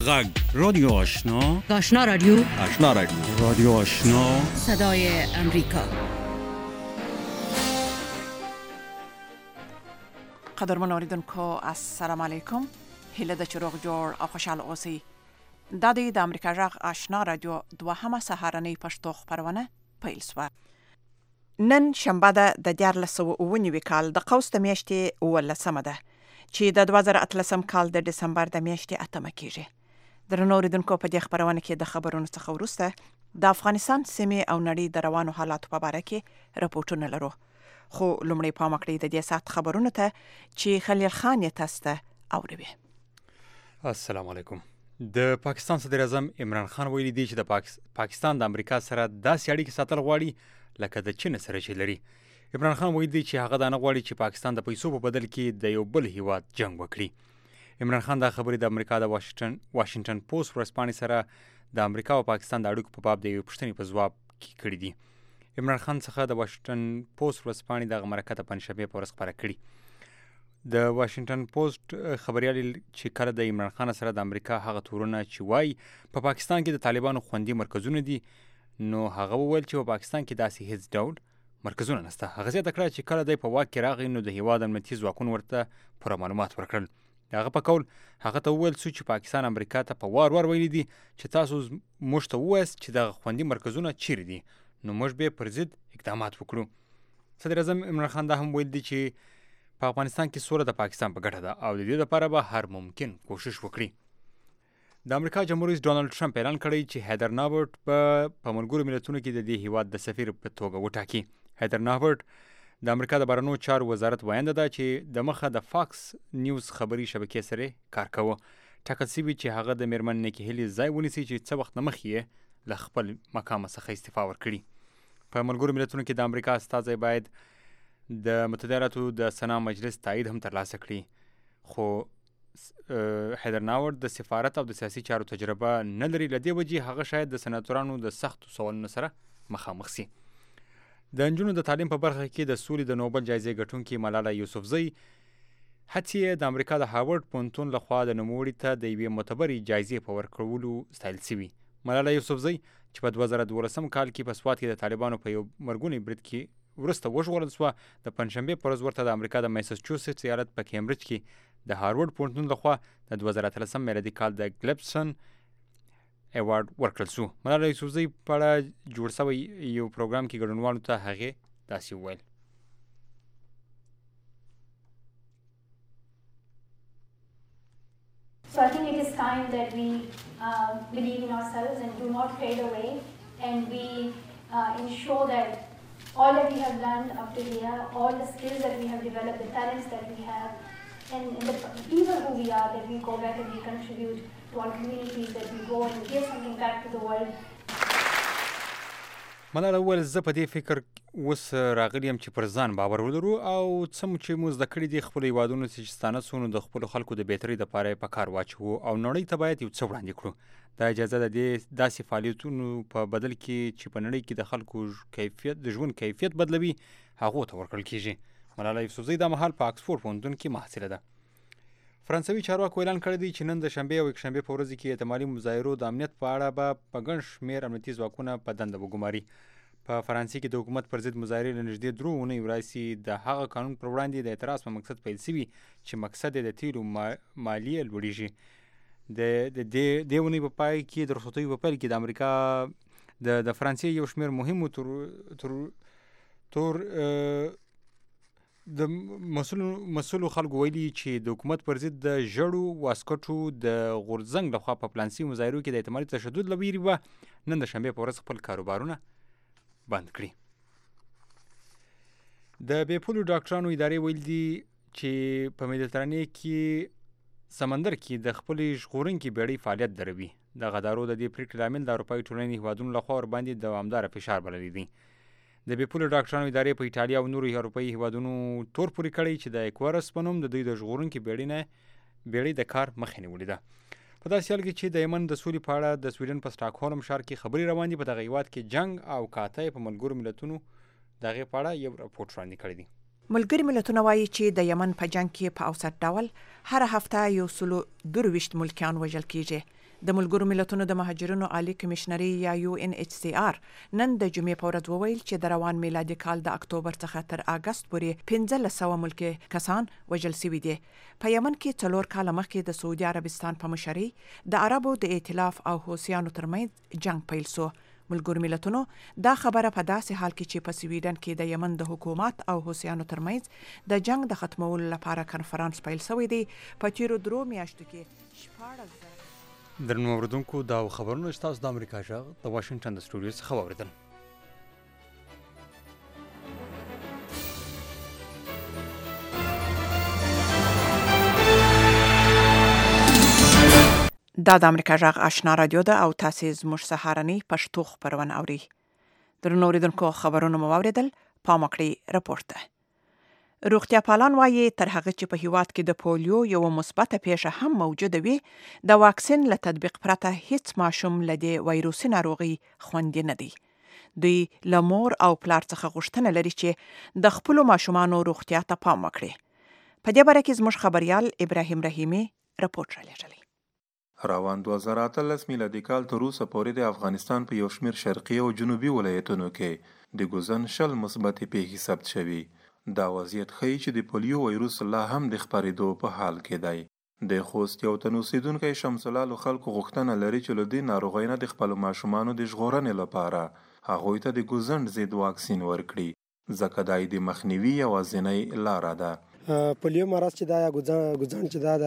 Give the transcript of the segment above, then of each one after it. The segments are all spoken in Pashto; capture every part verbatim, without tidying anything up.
غږ رادیو آشنا آشنا رادیو آشنا رادیو رادیو آشنا صدای امریکا. قدرمن اوریدونکو السلام علیکم. هیله د چروغ جوړ او خوشاله اوسئ. دا د امریکا غږ آشنا رادیو دوهمه سهارنۍ پښتو خبرونه پیل شوه. نن شنبه ده د دیارلس سوه اوه نوي کال د قوس د میاشتې اوولسمه ده چې د دوه زره اتلسم کال د ډسمبر د میاشتې اتمه کېږي. درنو اوریدونکو په دې خبرونه کې د خبرونو څخه وروسته د افغانستان سیمې او نړۍ د روانو حالاتو په اړه کې راپورټونه لرو. خو لومړی پام وکړئ د دې ساعت خبرونه ته چې خلیل خان یې تاسو ته اوروي. السلام علیکم. د پاکستان صدر اعظم عمران خان ویلي دی چې د پاکس... پاکستان د امریکا سره داسې اړیکې ساتل غواړي لکه د چین سره چې لري. عمران خان ویلي دی چې هغه دا نه غواړي چې پاکستان د پیسو په بدل کې د یو بل هیواد جنگ وکړي. عمران خان دا خبرې د امریکا د واشنگټن واشنگټن پوسټ ورځپاڼې سره د امریکا او پاکستان د اړیکو په باب د یوې پوښتنې په ځواب کې کړي دي. عمران خان څخه د واشنگټن پوسټ ورځپاڼې دغه مرکه د پنجشنبې په ورځ خپره کړې. د واشنگټن پوسټ خبریال چې کله د عمران خان سره د امریکا هغه تورونه چې وایي په پاکستان کې د طالبانو خوندي مرکزونه دي، نو هغه وویل چې په پاکستان کې داسې هیڅ ډول مرکزونه نشته. هغه زیاته کړه چې کله دی په واک کې راغی نو د هیواد امنیتي ځواکونو ورته پوره معلومات ورکړل. د هغه په قول هغه ته وویل څو چې پاکستان امریکا ته په وار وار ویلي دي چې تاسو موږ ته ووایاست چې دغه خوندي مرکزونه چیرې دي، نو موږ به پر ضد اقدامات وکړو. صدر اعظم عمران خان دا هم ویل دي چې په افغانستان کې سوله د پاکستان په ګټه ده او د دې لپاره به هر ممکن کوشش وکړي. د امریکا جمهور رئیس ډونالډ ټرمپ اعلان کړی چې هیدر نابرټ په په ملګرو ملتونو کې د دې هیواد د سفیر په توګه وټاکي. هیدر نابرټ د امریکا د بهرنیو چارو وزارت وینده ده چې د مخه د فاکس نیوز خبري شبکې سره کار کوي. ټاکل شوي چې هغه د میرمن نیکي هیلي ځای ونیسي چې څه وخت نه مخکې له خپل مقام څخه استعفا ورکړي. په ملګرو ملتونو کې د امریکا استازی باید د متحده ایالاتو د سنا مجلس تایید هم ترلاسه کړي، خو هیدر نابرټ د سفارت او د سیاسي چارو تجربه نه لري. له دې وجې هغه شاید د سناتورانو د سختو سوالونو سره مخامخ سي. د نجونو د تعلیم په برخه کې د سولې د نوبل جایزې ګټونکې ملاله یوسفزۍ هڅې د امریکا د هاورډ پوهنتون لخوا د نوموړي ته د یوې معتبرې جایزې په ورکولو ستایل شوي. ملاله یوسفزۍ چې په دوه زره دولسم کال کې په سوات کې د طالبانو په یو مرګوني برید کې وروسته وژغورل شوه، د پنجشنبې په ورځ ورته د امریکا د میساچوسټس ایالت په کیمبرج کې د هاورډ پوهنتون لخوا د دوه زره اتلسم میلادي کال د ګلبسن ایوارډ ورکړل شو. ملاله یوسفزۍ په اړه جوړ شوی یو پروګرام کې ګډونوالو ته هغې داسې وویل. So I think it is time that we uh, believe in ourselves and do not fade away, and we uh, ensure that all that we have learned up to here, all the skills that we have developed, the talents that we have, and, and the people who we are, that we go back and we contribute to our communities, that we go and give something back to the world. ملاله وویل زه په دې فکر اوس راغلی یم چې پر ځان باور ولرو او څه مو چې مو زده کړي دي خپلو هیوادونو چې ستانه سو نو د خپلو خلکو د بهترۍ دپاره یې په کار واچوو او نړۍ ته باید یو څه وړاندې کړو. دا اجازه د دې داسې فعالیتونو په بدل کې چې په نړۍ کې د خلکو کیفیت د ژوند کیفیت بدلوي هغو ته ورکړل کېږي. ملاله یوسفزۍ دا مهال په آکسفورډ پوهنتون کې محصله ده. فرانسوي چارواکو اعلان کړی دی چې نن د شنبې او یکشنبې په ورځ کې احتمالي مظاهرو د امنیت په اړه به په ګڼ شمېر امنیتي ځواکونه په دنده وګماري. په فرانسې کې د حکومت پر ضد مظاهرې له نږدې درو اونیو راهیسې د هغه قانون پر وړاندې د اعتراض په مقصد پیل شوي چې مقصد یې د تیلو مالیه لوړېږي. د دې اونۍ په پای کې د رخصتیو په پیل کې د امریکا د د فرانسې یو شمېر مهمو تر تر د مسؤلو خلکو ویلي چې د حکومت پر ضد د ژړو واسکټو د غورځنګ لخوا په پلان شوي مظاهرو کې د احتمالي تشدد له ویرې به نن د شنبې په ورځ خپل کاروبارونه بند کړي. د بېپولو ډاکټرانو ادارې ویل دي چې په مدیترانې کې سمندر کې د خپلې ژغورونکې بیړۍ فعالیت دروي. دغه ادارو د دې پرېکړې لامل د اروپایي ټولنې هیوادونو لخوا ورباندې دوامداره فشار بللی دی. د بېپولو ډاکټرانو ادارې په ایټالیا او نورو اروپایي هیوادونو تور پورې کړی چې د ایکوارس په نوم د دوی د ژغورونکې بیړۍ نه بیړۍ د کار مخې نیولې ده. په داسې حال کې چې د یمن د سولې په اړه د سویډن په سټاکهولم ښار کې خبرې روان دي، په دغه هیواد کې جنګ او کاته په ملګرو ملتونو د هغې په اړه یو راپورټ وړاندې کړی دی. ملګري ملتونه وایي چې د یمن په جنگ کې په اوسط ډول هر هفته یو سلو درویشت ملکیان وژل کیږي. د ملګرو ملتونو د مهاجرینو عالی کمشنري یا یو ان ایچ سی آر نن د جمعې په ورځ وویل چې د روان میلادي کال د اکتوبر څخه تر اگست پورې پنځلس سوه ملکي کسان وژل شوي دي. په یمن کې څلور کاله مخکې د سعودي عربستان په مشرۍ د عربو د ائتلاف او حوثیانو ترمنځ جنگ پیل شو. ملګرو ملتونو دا خبره په داسې حال کې چې په سویډن کې د یمن د حکومت او حوثیانو ترمنځ د جنگ د ختمولو لپاره کنفرانس پیل شوی دی. په تیرو درو میاشتو کې شپاړس درنو اوریدونکو دا خبرونه چې تاسو د امریکا غږ د واشنگټن د سټوډیو څخه واوریدل. دا د امریکا غږ آشنا رادیو ده او تاسو زموږ سهارنی پښتو خبرونه اوري. درنو اوریدونکو خبرونه مو واوریدل. پام وکړئ راپورټ ده. روغتیا پالان وایي تر هغه چې په هیواد کې د پولیو یو مثبته پیښه هم موجوده وي د واکسین له تطبیق پرته هیڅ ماشوم له دې وایروسي ناروغي خوندي نه دی. دوی له مور او پلار څخه غوښتنه لري چې د خپلو ماشومانو روغتیا ته پام وکړي. په دې باره کې زموږ خبریال ابراهیم رحیمي راپورټ رالیږلی. روان دوه زره اتلس میلادي کال تر اوسه پورې د افغانستان په یو شمېر شرقي او جنوبي ولایتونو کې د ګوزن شل مثبتې پیښې ثبت شوي. دا وضعیت ښیي چې د پولیو وایروس لا هم د خپرېدو په حال کې دی. د خوست یو تن اوسېدونکی شمس الله له خلکو غوښتنه لري چې له دې ناروغۍ نه د خپلو ماشومانو د ژغورنې لپاره هغوی ته د ګوزنډ ضد واکسین ورکړي، ځکه دا د مخنیوي یوازینۍ لاره ده. پولیو مرض چې دا یا ګوزنډ چې دا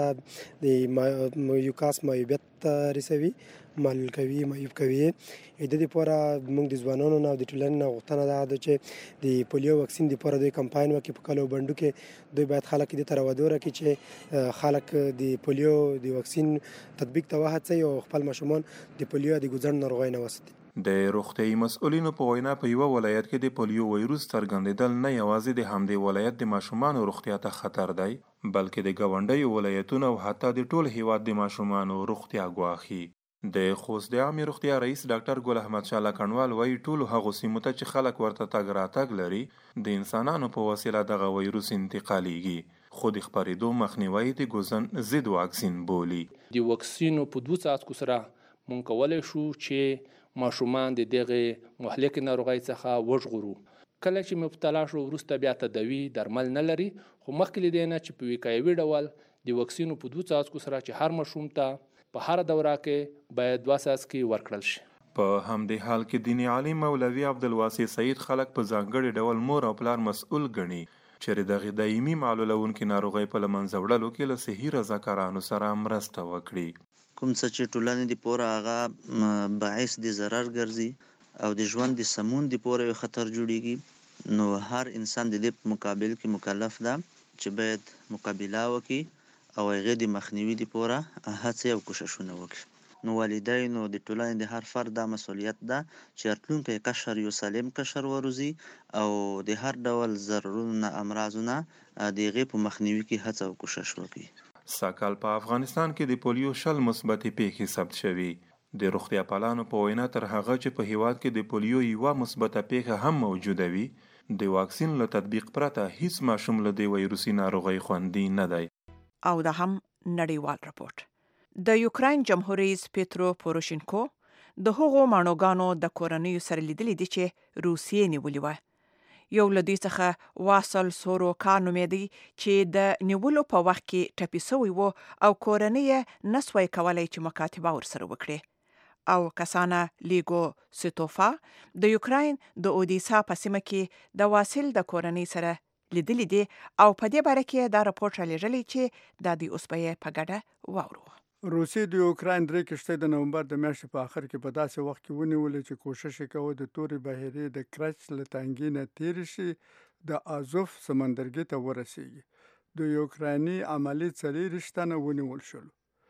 د میوکاس معیوبیت رسوي، معلول کوي، معیوب کوي. د دې لپاره موږ د ځوانانو نه او د ټولنې نه غوښتنه دا ده چې د پولیو واکسین لپاره دوی کمپاین وکړي. په کلو بندو کې دوی باید خلک دې ته راوډو راکړي چې خلک د پولیو د واکسین تطبیق ته وهڅوي او خپل ماشومان د پولیو د ګوزنډ ناروغۍ نه وساتي. د روغتیايي مسؤلینو په وینا په یوه ولایت کې د پولیو وایروس څرګندېدل نه یوازې د همدې ولایت د ماشومانو روغتیا ته خطر دی، بلکې د ګاونډیو ولایتونو او حتی د ټول هیواد د ماشومانو روغتیا ګواښي. د خوست د عامې روغتیا رئیس ډاکټر ګل احمد شاه لکنوال وایي ټولو هغو سیمو ته چې خلک ورته تګ راتګ لري د انسانانو په وسیله دغه وایروس انتقالیږي، خو د خپرېدو مخنیوی د ګوزن ضد واکسین بولي. د واکسینو په دوه څاڅکو سره مونږ کولی شو چې ماشومان د دغه مهلکې ناروغۍ څخه وژغورو. کله چې مبتلا شو وروسته بیا تداوي درمل نه لري، خو مخکې له دې نه چې په وقایوي ډول د واکسینو په دوه څاڅکو سره چې هر ماشوم ته په هر دوره کې باید دوه څاڅکي ورکړل شي. په همدې حال کې دیني عالم مولوي عبدالواسع سعید خلک په ځانګړي ډول مور او پلار مسؤل ګڼي چې د دایمي معلولونکې ناروغۍ په له منځه وړلو کې له صحي رضاکارانو سره مرسته وکړي. کوم څه چې ټولنې د پوره هغه باعث د ضرر ګرځي او د ژوند د سمون د پوره یو خطر جوړیږي، نو هر انسان د دې په مقابل کې مکلف ده چې باید مقابله وکړي او هغې د مخنیوي د پوره هڅې او کوششونه وکړي. نو والدینو د ټولنې د هر فرد دا مسؤلیت ده چې راتلونکی قشر یو سالم قشر وروزي او د هر ډول ضررونو نه امراضو نه د هغې په مخنیوي کې هڅه او کوشش وکړي. سږکال په افغانستان کې د پولیو شل مثبتې پیښې ثبت شوي. د روغتیا پالانو په وینا تر هغه چې په هیواد کې د پولیو یوه مثبته پیښه هم موجوده وي، د واکسین له تطبیق پرته هیڅ ماشوم له دې وایروسي ناروغۍ خوندي نه دی. او دا هم نړیوال راپورټ. د یوکراین جمهور رئیس پیترو پوروشینکو د هغو ماڼوګانو د کورنیو سره لیدلي دي چې روسیې نیولې وه. یو له دوی څخه واسل سوروکا نومېدی چې د نیولو په وخت کې ټپي سوی و او کورنۍ یې نسوای کولی چې مکاتبه ورسره وکړي. او کسانا لیګو سیتوفا د یوکراین د اودیسا په سیمه کې د واسل د کورنۍ سره لیدلي دي او په دې باره کې دا راپورټ رالیږلی چې دا د اوس به یې په ګډه واورو. روسیې د یوکراین درې کښتۍ د نومبر د میاشتې په آخر کې په داسې وخت کې ونیولې چې کوشش یې کوه د تورې بحیرې د کرچ له تنګي نه تېرې شي د ازوف سمندرګي ته ورسیږي. د یوکرایني عملي څلېرویشت تنه ونیول شول.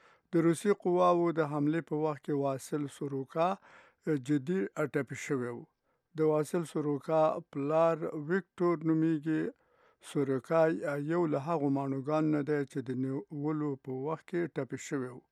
د روسي قواوو د حملې په وخت کې واسل سوروکا جدي ټپي شوی و. د واسل سوروکا پلار ویکټور نومیږي. سوروکا یو له هغو ماڼوګانو نه دی چې د نیولو په وخت کې ټپي شوی و.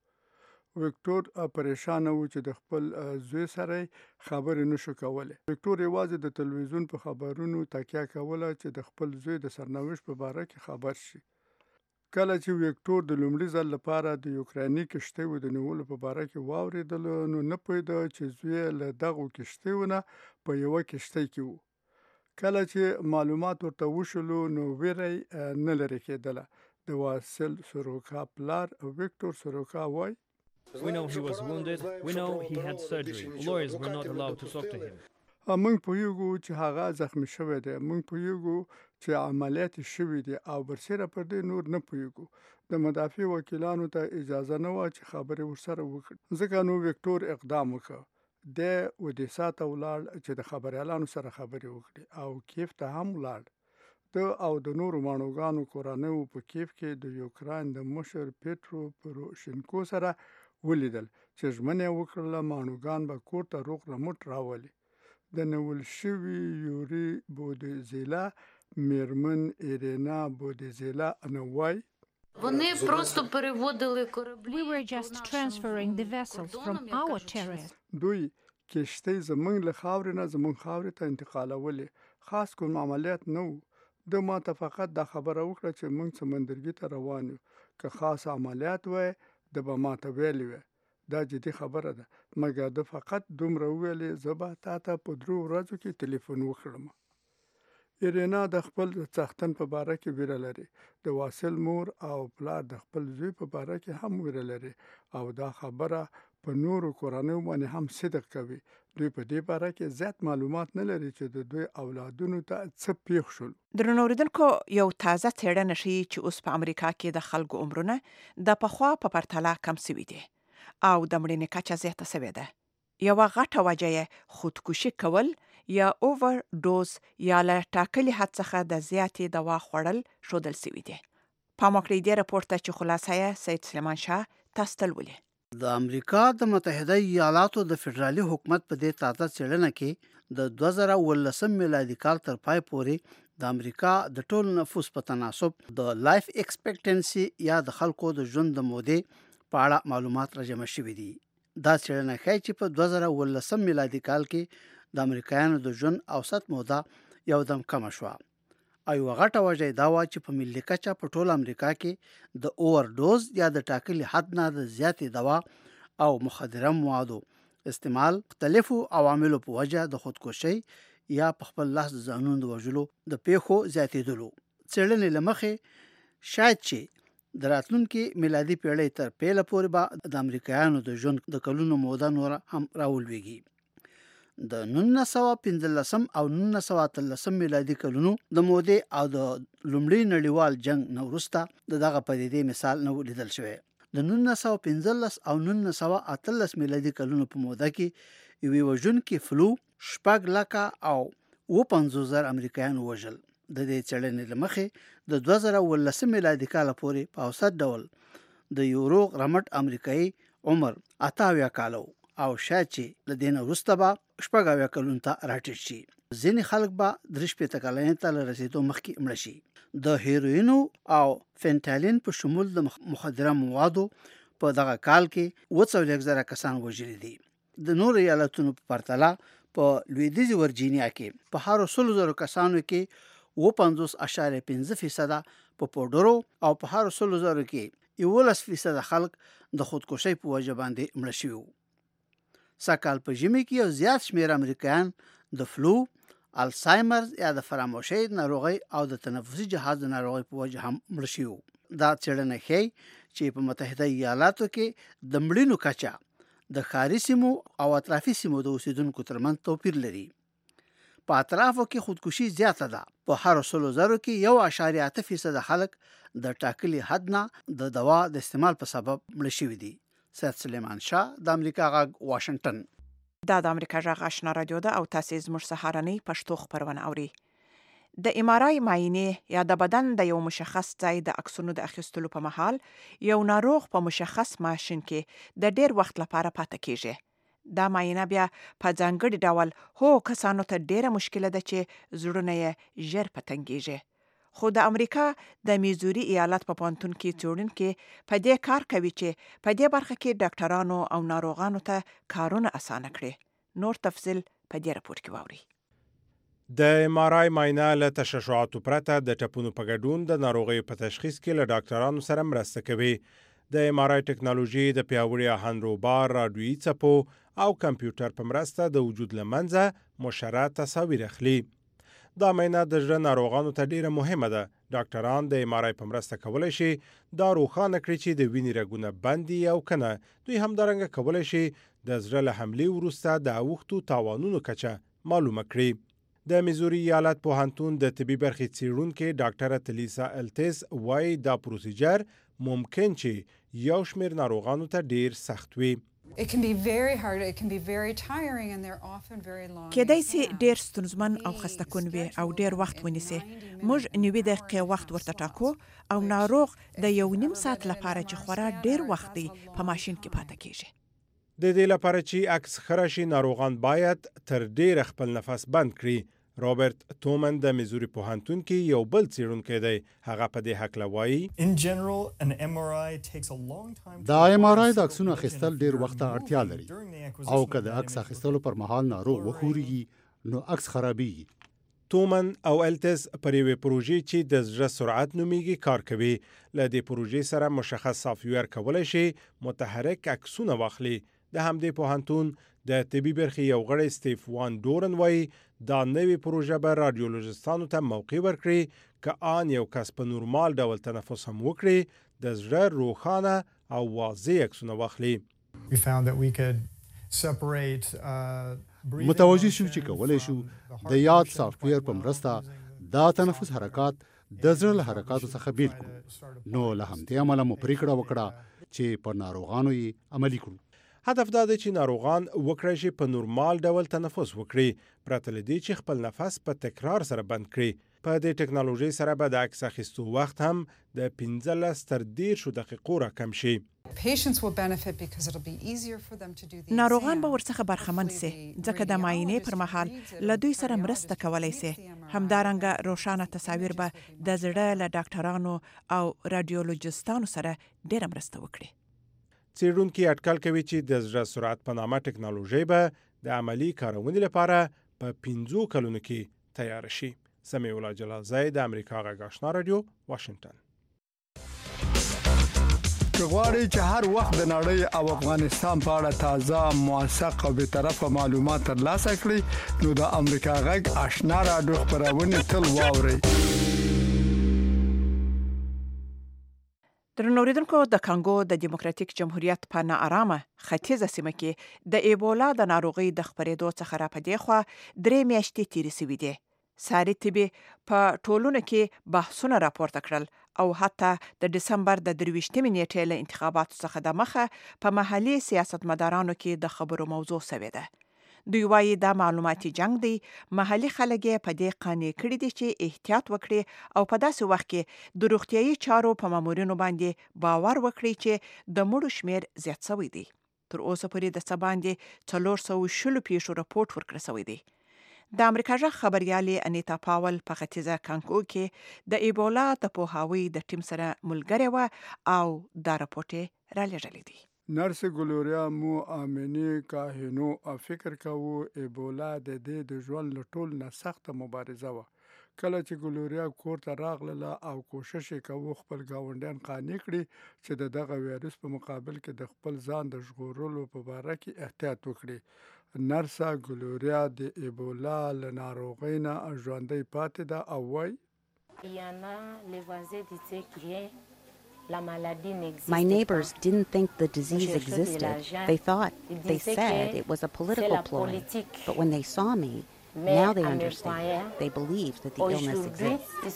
ویکټور پریشانه و چې د خپل زوی سره خبرې نشو کولی. ویکټور یوازې د تلویزیون په خبرونو تکیه کوله چې د خپل زوی د سرنوشت په باره کې خبر شي. کله چې ویکټور د لومړي ځل لپاره د یوکراني کښتیو د نیولو په باره کې واورېدل نو نه پوهېده چې زوی له دغو کښتیو نه په یوه کښتۍ کې و. کله چې معلومات ورته وشولو نو ویره یې نه لرې کېدله. د واسل سوروکا پلار ویکټور سوروکا وایي We know he was wounded. We know he had surgery. Lawyers were not allowed to talk to him. موږ پوهیږو چې هغه زخمی شوی دی. موږ پوهیږو چې عملیات شوي دي او برسېره پر دې نور نه پوهیږو. د مدافع وکیلانو ته اجازه نه وه چې خبرې ورسره وکړي. ځکه نو ویکټور اقدام وکړ. د اودیسا ته ولاړ چې د خبریالانو سره خبرې وکړي او کیف ته هم ولاړ. د او د نورو ماڼوګانو کورنیو په کیف کې د یوکراین د مشر پیټرو پروشینکو سره ولیدل چې ژمنه یې وکړله ماڼوګان به کور ته روغ رمټ راولي. د نیول شوي یوري بودزیلا میرمن ایرینا بودزیلا نه وایي Вони просто переводили кораблі. We were just transferring the vessels from our territory. دوی کښتۍ زموږ له خاورې نه زموږ خاورې ته انتقالولې. خاص کوم عملیات نه و. د ما ته فقط دا خبره وکړه چې موږ سمندرګي ته روان یو. که خاص عملیات وای د به ما ته ویلې وی. دا جدي خبره ده. مګر د فقط دومره ویلې زه به تا ته په درو ورځو کې تلیفون وکړم. ایرینا د خپل څښتن په باره کې ویره لري. د واسل مور او پلار د خپل زوی په باره کې هم ویره لري او دا خبره په نورو کورنیو باندې هم صدق کوي. دوی په دې باره کې زیات معلومات نه لري چې د دوی اولادونو ته څه پیښ شول. درنو اوریدونکو یو تازه څېړنه ښیي چې اوس په امریکا کې د خلکو عمرونه د پخوا په پرتله کم سوي دي او د مړینې کچه زیاته سوې ده. یوه غټه وجه یې خودکشي کول یا اوور ډوز یا له ټاکلي حد څخه د زیاتې دوا خوړل ښودل سوي دي. پام وکړئ دې راپور ته چې خلاصه یې سید سلیمان شاه تاسو ته لولي. د امریکا د متحده ایالاتو د فدرالي حکومت په دې تازه څېړنه کې د دوه زره اوولسم میلادي کال تر پای پورې د امریکا د ټول نفوس په تناسب د لایف ایکسپیکټنسي یا د خلکو د ژوند د مودې په اړه معلومات راجمع شوي دي. دا څېړنه ښایي چې په دوه زره اوولسم میلادي کال کې د امریکایانو د ژوند اوسط موده یو دم کمه شوه. او یوه غټه وجه یې دا وه چې په ملي کچه په ټول امریکا کې د اوور ډوز یا د ټاکلي حد نه د زیاتې دوا او مخدره موادو استعمال مختلفو عواملو په وجه د خودکشي یا په خپل لاس د ځانونو د وژلو د پیښو زیاتېدلو. څېړنې له مخې شاید چې د راتلونکي میلادي پیړۍ تر پیله پورې به د امریکایانو د ژوند د کلونو موده نوره هم راولویږي. د نولس سوه پنځلسم او نولس سوه اتلسم میلادي کلونو د مودې او د لومړي نړیوال جنګ نه وروسته د دغه پدیدې مثال نه لیدل شوی. د نولس سوه پنځلس او نولس سوه اتلس میلادي کلونو په موده کې یوې وژونکي فلو شپږ لکه او اووه پنځوس زره امریکایان وژل. د دې څېړنې له مخې د دوه زره اوولسم میلادي کاله پورې په اوسط ډول د یو روغ رمټ امریکایي عمر اته اویا کاله او شاید چې له دې نه وروسته به شپږ اویا کلونو ته راټیټ شي. ځینې خلک به درې شپېته کلنۍ ته له رسېدو مخکې مړه شي. د هیروینو او فینټالین په شمول د مخدره موادو په دغه کال کې اووه څلوېښت زره کسان وژلي دي. د نورو ایالتونو په پرتله په لویدیځې ورجینیا کې په هرو سلو زرو کسانو کې اووه پنځوس اعشاریه پنځه فیصده په پوډرو او په هرو سلو زرو کې یولس فیصده خلک د خودکشۍ په وجه باندې مړه شوي وو. سږکال په ژمي کې یو زیات شمېر امریکایان د فلو، الزایمرز یا د فراموشۍ ناروغۍ او د تنفسي جهاز د ناروغۍ په وجه هم مړه شوي وو. دا څېړنه ښیي چې په متحده ایالاتو کې د مړینو کچه د ښاري سیمو او اطرافي سیمو د اوسیدونکو ترمنځ توپیر لري. په اطرافو کې خودکشي زیاته ده. په هر سلو زرو کې یو اعشاریه اته فیصده خلک د ټاکلي حد نه د دوا د استعمال په سبب مړه شوي دي. سید سلیمان شاه د امریکا غږ واشنگټن. دا د امریکا غږ آشنا رادیو ده او تاسو زموږ سهارنۍ پښتو خبرونه اورئ. د ام آر آی معاینې یا د بدن د یو مشخص ځای د عکسونو د اخیستلو په مهال یو ناروغ په مشخص ماشین کې د ډیر وخت لپاره پاتې کیږي. دا معاینه بیا په ځانګړي ډول هو کسانو ته ډیره مشکله ده چې زړونه یې ژر پتنګیږي. خو د امریکا د میزوري ایالت په پوهنتون کې څېړونکي په دې کار کوي چې په دې برخه کې ډاکټرانو او ناروغانو ته کارونه اسانه کړي. نور تفصیل په دې راپور کې واورئ. د ایم آر آی معاینه له تشعشعاتو پرته د ټپونو په ګډون د ناروغیو په تشخیص کې له ډاکټرانو سره مرسته کوي. د ایم آر آی ټکنالوژي د پیاوړي آهنربار، راډیویي څپو او کمپیوټر په مرسته د وجود له منځه مشره تصاویر اخلي. دا معاینه د زړه ناروغانو ته ډیره مهمه ده. ډاکټران د ایم آر آی په مرسته کولی شي دا روښانه کړي چې د وینې رګونه بند دي او کنه. دوی همدارنګه کولی شي د زړه له حملې وروسته د اوښتو تاوانونو کچه معلومه کړي. د میزوري ایالت پوهنتون د طبي برخې څیړونکې ډاکټره تلیسا التس وایي دا پروسیجر ممکن چې یو شمېر ناروغانو ته ډیر سخت وي. کېدای سي ډیر ستونزمن او خسته کن وي او ډیر وخت ونیسي. موږ نوي دقیقې وخت ورته ټاکو او ناروغ د یو نیم ساعت لپاره چې خورا ډیر وخت دی په ماشین کې پاتې کیږي. د دې لپاره چې عکس ښه راشي ناروغان باید تر ډیره خپل نفس بند کړي. رابرت تومن د میزوري پوهنتون کې یو بل څیړونکی دی. هغه په دې هکله وایي د ایم آر آی د عکسونو اخیستل ډیر وخت ته اړتیا لري او که د عکس اخیستلو پر مهال ناروغ وښورېږي نو عکس خرابېږي. تومن او التس پر یوې پروژې چې د زړه سرعت نومیږي کار کوي. له دې پروژې سره مشخص سافټویر کولی شي متحرک عکسونه واخلي. د همدې پوهنتون د طبي برخې یو غړی سټیف وان ډورن وایي دا نوې پروژه به رادیولوژیستانو ته موقع ورکړي که آن یو کس په نورمال ډول تنفس هم وکړي د زړه روښانه او واضح عکسونه واخلي. متوجه شو چې کولی شو د یاد سافټویر په مرسته دا تنفس حرکات د زړه له حرکاتو څخه بیل کړو. نو له همدې امله مو پریکړه وکړه چې په ناروغانو یې عملي کړو. هدف دا دی چې ناروغان وکړای شي په نورمال ډول تنفس وکړي پرته له دې چې خپل نفس په تکرار سره بند کړي. په دې ټکنالوژي سره به د عکس اخیستو وخت هم د پنځلس تر دېرشو دقیقو راکم شي. ناروغان به ورڅخه برخمن سي ځکه د معاینې پر مهال له دوی سره مرسته کولی سي. همدارنګه روښانه تصاویر به د زړه له ډاکټرانو او رادیولوژیستانو سره ډیره مرسته وکړي. څیړونکي اټکل کوي چې د زړه سرعت په نامه ټکنالوژي به د عملی کارونې لپاره په پنځو کلونو کې تیار شي. سمیع الله جلالزی د امریکا غږ آشنا رادیو واشنگټن. که غواړئ چې هر وخت د نړۍ او افغانستان په اړه تازه، موثق او بیطرفه معلومات ترلاسه کړئ نو د امریکا غږ آشنا رادیو خپرونه تل واورئ. درنوریدونکو د کانګو د دیموکراتیک جمهوریت په ناارامه ختیځه سیمه کې د ایبولا د ناروغۍ د خپرېدو څخه را پدې خوا درې میاشتې تیرې شوې دي. ساري طبي په ټولنه کې بحثونه راپورته کړل او حتی د دسمبر د درویشتمې نیټې له انتخاباتو څخه د مخه په محلي سیاستمدارانو کې د خبرو موضوع شوې ده. دوی وایي دا معلوماتي جنگ دی. محلي خلک یې په دې قانع کړي دي چې احتیاط وکړي او په داسې وخت کې د روغتیايي چارو په مامورینو باندې باور وکړي چې د مړو شمیر زیات شوی دی. تر اوسه پورې د څه باندې څلور سوه شلو پیښو راپورټ ورکړل شوی دی. د امریکا غږ خبريالې انیتا پاول په ختیځه کانګو کې د ایبولا د پوهاوي د ټیم سره ملګری و او دا راپورټ را لېږلی دی. نرس ګلوریا مو امنی کاهنو فکر کوو ایبولا د دې د ژوند له ټول نه سخته مبارزه و. کله چې ګلوریا کور ته راغله او کوشش یې کوو خپل ګاونډیان قانع کړي چې د دغه ویروس په مقابل کې د خپل ځان د ژغورلو په باره کې احتیاط وکړي. نرسه ګلوریا د ایبولا له ناروغۍ نه ژوندۍ پاتې ده او وایي My neighbors didn't think the disease existed. They thought, they said it was a political ploy. But when they saw me, now they understand. They believe that the illness exists.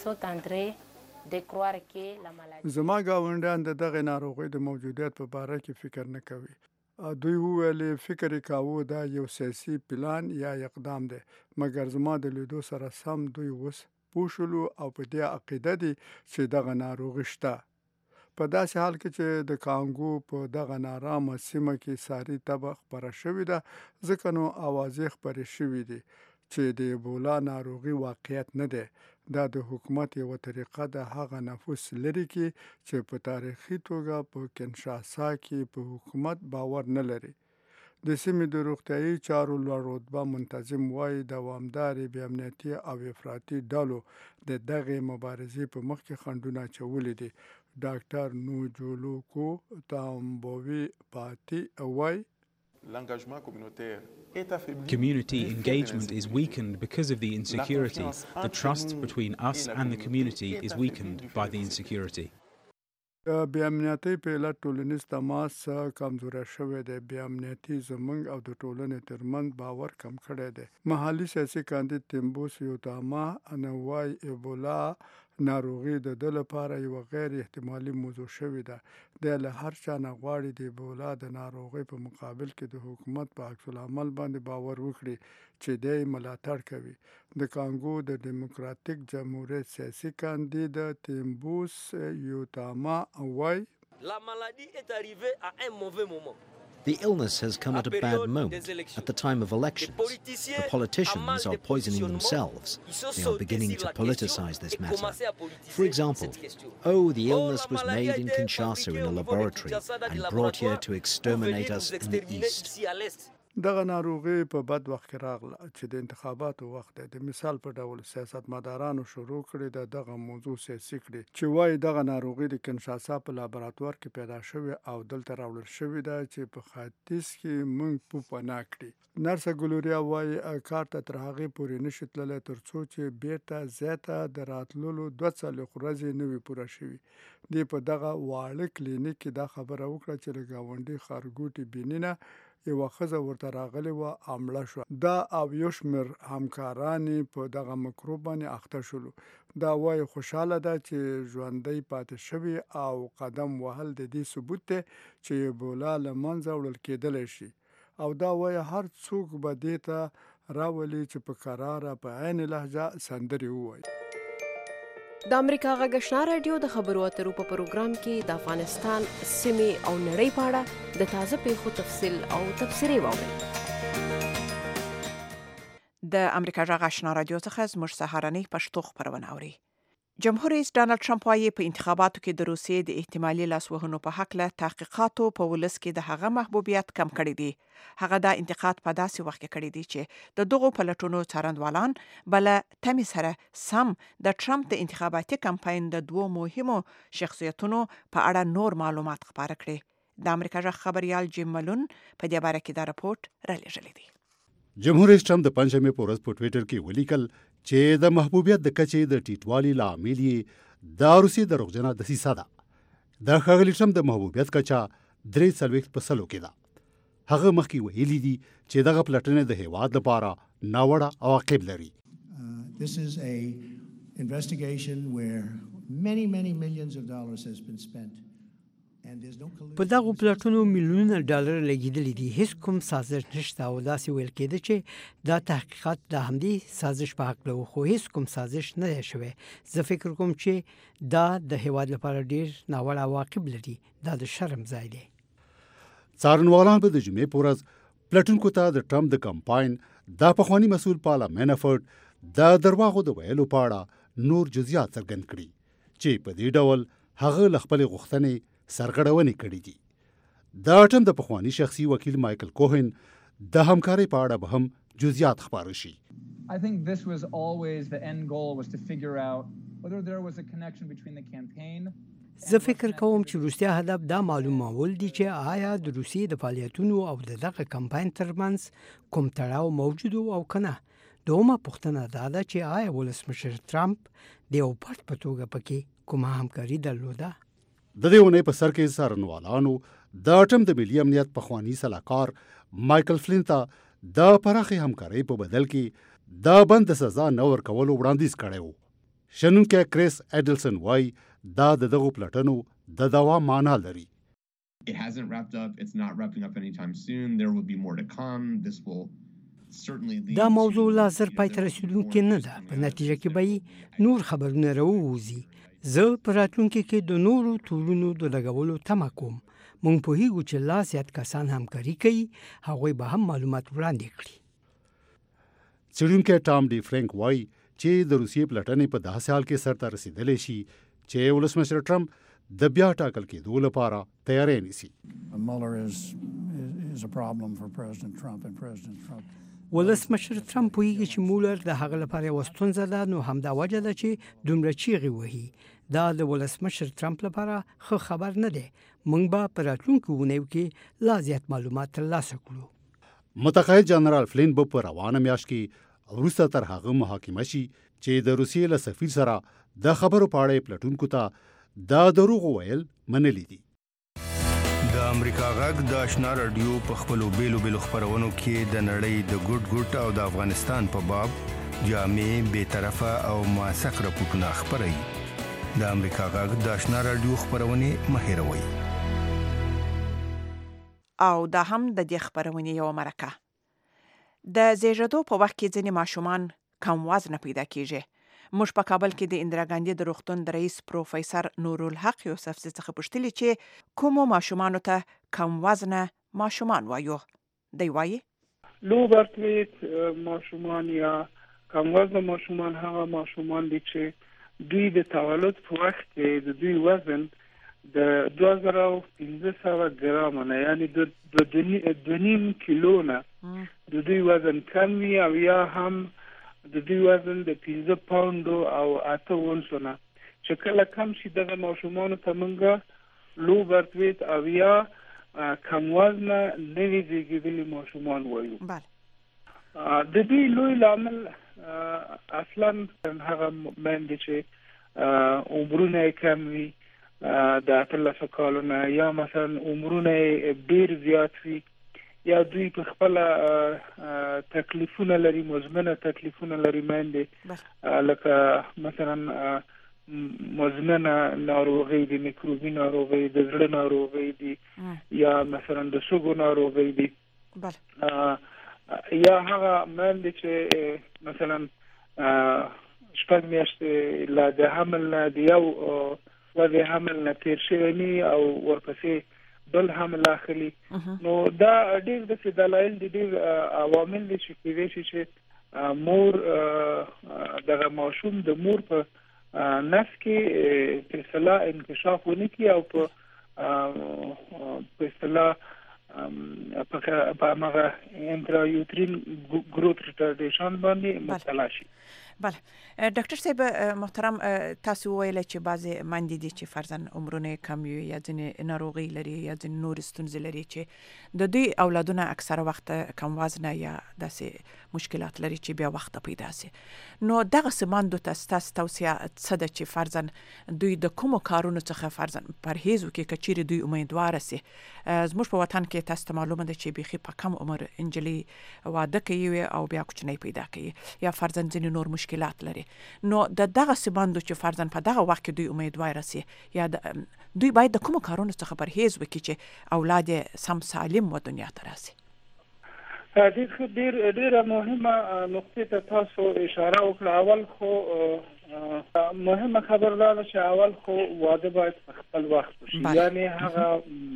زما ګاونډیان د دغه ناروغۍ د موجودیت په باره کې فکر نه کوي. دوی وویلې فکر یې کاوه دا یو سیاسي پلان یا اقدام دی، مګر زما د لیدو سره سم دوی اوس پوه شولو او په دې عقیده دي چې دغه ناروغي شته. په داسې حال کې چې د کانګو په دغه نارامه سیمه کې ساري تبه خپره شوې ده، ځکه نو اوازې خپرې شوې دي چې د ایبولا ناروغي واقعیت نه دی. دا د حکومت یوه طریقه ده هغه نفوس لري کې چې په تاریخي توګه په کنشاسا کې په حکومت باور نه لري. د سیمې د روغتیايي چارو لوړ رتبه منتظم وایي دوامدارې بې امنیتي او افراطي ډلو د دغې مبارزې په مخ کې خنډونه اچولي دي. ډاکټر نوجولوکو تامبوي پاتي وایي Community engagement is weakened because of the insecurity. The trust between us and the community is weakened by the insecurity. بې امنیتۍ په علت ټولنیز تماس کمزوری شوی دی. بې امنیتي زموږ او د ټولنې ترمنځ باور کم کړی دی. محلي سیاسي کاندید تیمبوس یوتاما وایي ایبولا ناروغي د ده لپاره یوه غیر احتمالي موضوع شوې ده. دی له هر چا نه غواړي د ایبولا د ناروغۍ په مقابل کې د حکومت په عکس العمل باندې باور وکړي چې دی ملاتړ کوي. د کانګو د ډیموکراتیک جمهوریت سیاسي کاندید تیمبوس یوتاما وایي The illness has come at a bad moment, at the time of elections. The politicians are poisoning themselves. They are beginning to politicize this matter. For example, oh, the illness was made in Kinshasa in a laboratory and brought here to exterminate us in the East. دغه ناروغي په بد وخت کې راغله چې د انتخاباتو وخت دی. د مثال په ډول سیاستمدارانو شروع کړي د دغه موضوع سیاسي کړي چې وایي دغه ناروغي د کنشاسا په لابراتوار کې پیدا شوې او دلته راوړل شوې ده چې په ختیځ کې موږ په پناه کړي. نرسه ګلوریا وایي کار ته تر هغې پورې نشي تللی تر څو چې بیرته زیاته د راتللو دوه څلوېښت ورځې نه وي پوره شوي. دوی په دغه واړه کلینیک کې دا خبره وکړه چې له ګاونډي ښارګوټي بینینه یوه ښځه ورته راغلې وه او مړه شوه. دا او یو شمېر همکاران یې په دغه مکروب باندې اخته شولو. دا وایي خوشحاله ده چې ژوندی پاتې شوي او قدم وهل د دې ثبوت دی چې ایبولا له منځه وړل کېدلی شي. او دا وایي هر څوک به دې ته راولي چې په کراره په عین لهجه سندرې ووایي. د امریکا غږ آشنا راډیو د خبرو اترو په پروګرام کې د افغانستان سیمې او نړۍ په اړه د تازه پیښو تفصیل او تبصرې واورئ. د امریکا غږ آشنا راډیو څخه زموږ سهارنۍ پښتو خپرونه اورئ. جمهور رئیس ډانلډ ټرمپ وایي په انتخاباتو کې د روسیې د احتمالي لاسوهنو په هکله تحقیقاتو په ولس کې د هغه محبوبیت کم کړی دی. هغه دا انتقاد په داسې وخت کې کړی دی چې د دغو پلټونو څارنوالان بله تمې سره سم د ټرمپ د انتخاباتي کمپاین د دوو مهمو شخصیتونو په اړه نور معلومات خپاره کړي. د امریکا غږ خبریال جیم ملون په دې باره کې دا رپورټ رالیږلی دی. جمهور رئیس ټرمپ د پنجشنبې په ورځ په ټویټر کې ولیکل چې د محبوبیت د کچې د ټیټوالي لامل یې د روسیې دروغجنه دسیسه ده. د ښاغلي ټرمپ د محبوبیت کچه درې څلوېښت په سلو کې ده. هغه مخکې ویلي دي چې دغه پلټنې د هیواد لپاره ناوړه عواقب لري. This is a investigation where many many millions of dollars has been spent. په دغو پلټونو میلیونونه ډالر لګېدلي دي. هیڅ کوم سازش نشته او داسې ویل کېده چې دا تحقیقات د همدې سازش په هکله و، خو هیڅ کوم سازش نه دی شوی. زه فکر کوم چې دا د هیواد لپاره ډېر ناوړه عواقب لري. دا د شرم ځای دی. څارنوالان به د جمعې په ورځ پلټونکو ته د ټرمپ د کمپاین د پخواني مسؤل پالا مینافورټ د درواغو د ویلو په اړه نور جزئیات څرګند کړي چې په دې ډول هغه له خپلې غوښتنې سرغړونې کړې دي. د ټرمپ د پخواني شخصي وکیل مایکل کوهن د همکارۍ په اړه به هم جزئیات خپاره شي. I think this was always the end goal was to figure out whether there was a connection between the campaign. زه فکر کوم چې وروستیا هدف دا معلومول دي چې آیا د روسیې د فعالیتونو او د دغه کمپاین ترمنځ کوم تړاو موجود او که نه. دومره پوښتنه دا ده چې آیا ولسمشر ټرمپ د یو فرد په توګه پکې کومه همکاري درلوده. د دې اونۍ په سر کې څارنوالانو د ټرمپ د ملي امنیت پخواني سلاکار مایکل فلین ته د پراخې همکارۍ په بدل کې د بند د سزا نه ورکولو وړاندیز کړی و. شنونکی کریس ایډلسن وایي دا د دغو پلټنو د دوام معنا لري. It hasn't wrapped up. It's not wrapping up anytime soon. There will be more to come. This will certainly lead دا موضوع لا زر پای ته رسیدونکې نه ده. په نتیجه کې به نور خبرونه راووځي. زه په راتلونکي کې د نورو تورونو د لګولو تمه کوم. موږ پوهیږو چې لا زیات کسان همکاري کوي. هغوی به هم معلومات وړاندې کړي. څېړونکی ټام ډي فرینک وایي چې د روسیې پلټنې په داسې حال کې سرته رسېدلی شي چې ولسمشر ټرمپ د بیا ټاکل کېدو لپاره تیاری نیسي. Mueller is is a problem for President Trump and President Trump. ولسمشر ترامپ پوهیږي چې مولر د هغه لپاره یو ستونزه ده، نو همدا وجه ده چې دومره چیغې وهي. دا د ولسمشر ترامپ لپاره ښه خبر نه دی. موږ به په راتلونکو اونیو کې لا زیات معلومات ترلاسه کړو. متقاعد جنرال فلین به په روانه میاشت کې وروسته تر هغه محاکمه شي چې د روسیې له سفیر سره د خبرو په اړه پلټونکو ته دا دروغ ویل منلي دي. د امریکا غږ د آشنا رادیو په خپلو بیلو بیلو خبرونو کې د نړۍ د ګډ ګډ او د افغانستان په باب جامع بې طرفه او موثق راپورټونه خپروي. د امریکا غږ د آشنا رادیو خبرونه مه هېروئ. او دا هم د دې خبرونې یو مرکه. د زیږیدو په وخت کې ځینې ماشومان کم وزنه پیدا کیږي. موږ په کابل کې د اندرا ګاندي د روغتون د رئیس پروفیسور نورالحق یوسف څخه پوښتنه چې کوم ماشومان ته کم وزنه ماشومان وایو. دی وایي لو برتویت ماشومان یا کم وزنه ماشومان هغه ماشومان دي چې دوی د تولد په وخت کې د دوی وزن د دوه زره او پنځه سوه ګرام نه، یعنی د دوه نیم کیلو نه د دوی وزن کم وي، او یا هم د دوی وزن د پنځه پاونډو او اته اونسو نه چې کله کم شي دغه ماشومانو ته موږ لو برتویت او یا کم وزنه نوي زیږېدلي ماشومان وایو. د دوی لوی لامل اصلا هغه میندې چې عمرونه یې کم وي د اتلسو کالونه، یا مثلا عمرونه یې ډېر زیات وي، یا دوی په خپل تکلیفونه لري، مزمنه تکلیفونه لري میندې، لکه مثلا مزمنه ناروغي دي، میکروبي ناروغي، د زړه ناروغي دي، یا مثلا د سږو ناروغي دي، یا هغه میندې چې مثلا شپږ میاشتې لا د حمل نه د یو وضع حمل نه تیر شوی ني او ورپسې بل حمل اخلي. نو دا ډېر داسې دلایل دي، ډېر عوامل دي چې کېدای شي چې مور دغه ماشوم د مور په نس کې په اصطلاح انکشاف ونه کړي او په په اصطلاح په هغه انترایوترین ګروث ریټارډیشن باندې مبتلا شي. بله ډاکټر صاحب محترم، تاسو ویل چې بعضې میندې دي چې فرضاً عمرونه کم وي، یا ځینې ناروغي لري، یا ځینې نور ستونزې لري چې د دوی اولادونه اکثره وخت کم وزنه یا داسې مشکلات لري چې بیا وخت پیدا سي. نو دغسې میندو ته ستاسو توصیه څه ده چې فرضاً دوی د کومو کارونو څخه فرضاً پرهیز وکړي که چیرې دوی امیدواره سي؟ زموږ په وطن کې تاسو ته معلومه ده چې بیخي په کم عمر انجلۍ واده کوي او بیا کوچنی پیدا کوي، یا فرضاً ځینې نور مشکلات لري. نو د دغه سیماندو چې فرضاً په دغه وخت کې دوی امیدوار سي، یا دوی باید د کومو کارونو څخه پرهیز وکړي چې اولاد سم سالم و دنیا ته راسي؟ ډېر ډېر ډېره مهمه نقطې ته تاسو اشاره وکړه. اول خو مهمه خبر دا ده چې اول خو واده باید په خپل وخت وشي، یعنی هغه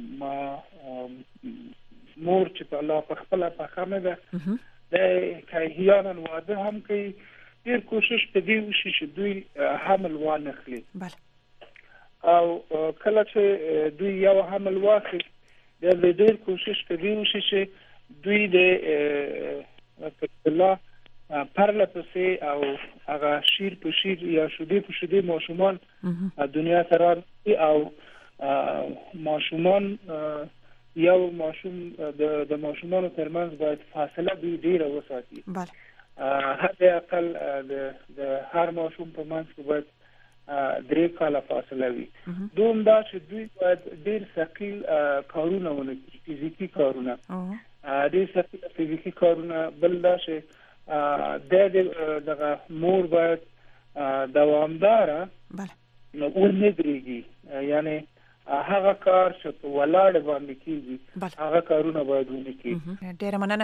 مور چې په الله په خپله پخه ده د کاهیانا واده هم کوي، ډېر کوشش په دې وشي چې دوی حمل وانه خلي، او کله چې دوی یو حمل واخلي بیا د ډېر کوشش په دې وشي چې دوی د الله پرله پسې او هغه شیر په شیر یا شیدې په شیدې ماشومان دنیا ته راوړي، او ماشومان یو ماشوم د ماشومانو ترمنځ باید فاصله دوی ډېره وساتي. حد اقل د هر ماشوم په منځ کې باید درې کاله فاصله وي. دوم دا چې دوی باید ډېر ثقیل کارونه ونه کړي، فزیکي کارونه، ډېر ثقیل فزیکي کارونه. بل دا چې د دغه مور باید دوامداره ونه درېږي، یعنی هغه کار چې په ولاړ باندې کېږي هغه کارونه باید ونه کړي. ډېره مننه.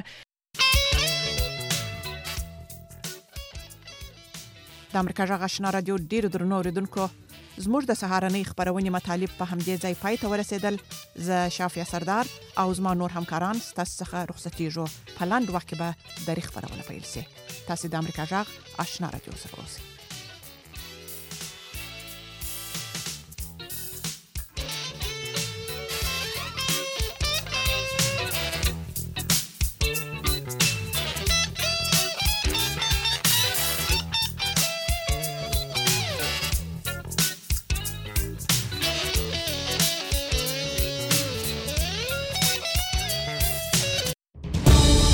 د امریکا غږ آشنا رادیو ډېرو درنو اوریدونکو، زموږ د سهارنۍ خبرونې مطالب په همدې ځای پای ته ورسېدل. زه شافیه سردار او زما نور همکاران ستاسو څخه رخصتېږو. په لنډ وخت کې به درې خبرونه پیل شي. تاسو د امریکا غږ آشنا رادیو سره اوسئ.